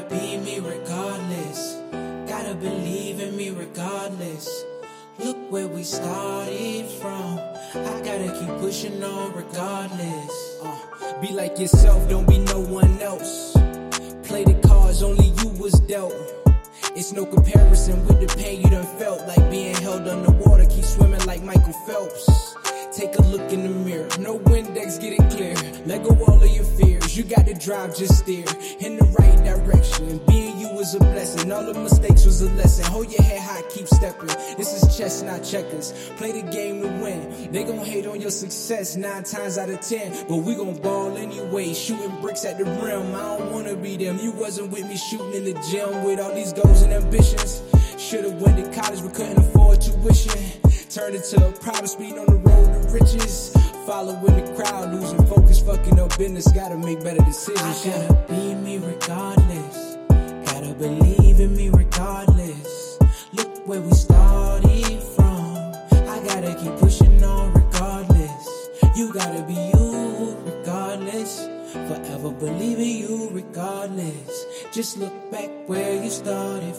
be me regardless. Gotta believe in me regardless. Look where we started from. I gotta keep pushing on regardless. Be like yourself, don't be no one else. Play the cards only you was dealt. It's no comparison with the pain you done felt. Like being held underwater, keep swimming like Michael Phelps. Take a look in the mirror, no Windex, get it clear. Let go all of your fears, you got to drive, just steer in the right direction. Being you was a blessing, all the mistakes was a lesson. Hold your head high, keep stepping. This is chess, not checkers. Play the game to win. They gon' hate on your success 9 times out of 10, but we gon' ball anyway, shooting bricks at the rim. I don't wanna be them. You wasn't with me shooting in the gym with all these goals and ambitions. Should've went to college but couldn't afford tuition. Turned it to a private speed on the road to riches. Following the crowd, losing focus, fucking up business. Gotta make better decisions. I gotta be me regardless. Gotta believe in me regardless. Look where we started from. I gotta keep pushing on regardless. You gotta be you regardless. Forever believe in you regardless. Just look back where you started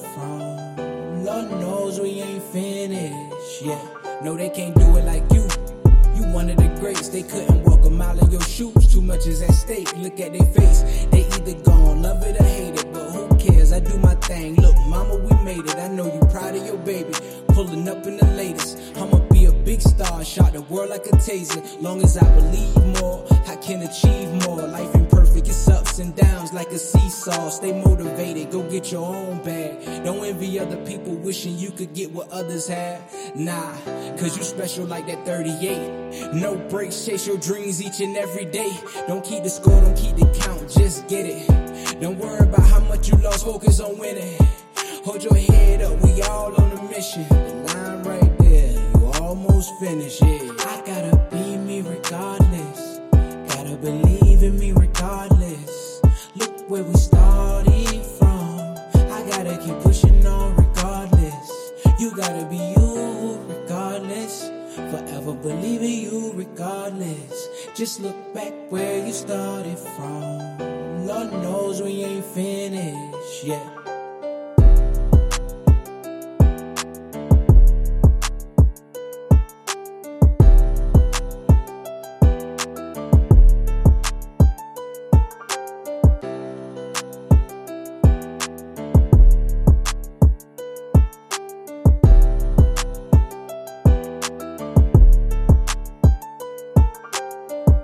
from. Lord knows we ain't finished, yeah. No, they can't do it like you. You one of the greats. They couldn't walk a mile in your shoes. Too much is at stake. Look at their face. They either gon' love it or hate it, but who cares? I do my thing. Look, mama, we made it. I know you proud of your baby. Pulling up in the latest. I'ma be a big star. Shot the world like a taser. Long as I believe more, I can achieve more. Life ain't perfect. It's ups and downs like a seesaw. Stay motivated. Go get your own bag. Don't envy other people wishing you could get what others have. Nah, cause you special like that 38. No breaks, chase your dreams each and every day. Don't keep the score, don't keep the count, just get it. Don't worry about how much you lost, focus on winning. Hold your head up, we all on a mission. The line right there, you almost finished, yeah. I gotta be me regardless. Gotta believe in me regardless. Look where we started from. I gotta keep pushing on regardless. You gotta be you regardless. Forever believe in you regardless. Just look back where you started from. Lord knows we ain't finished, yeah.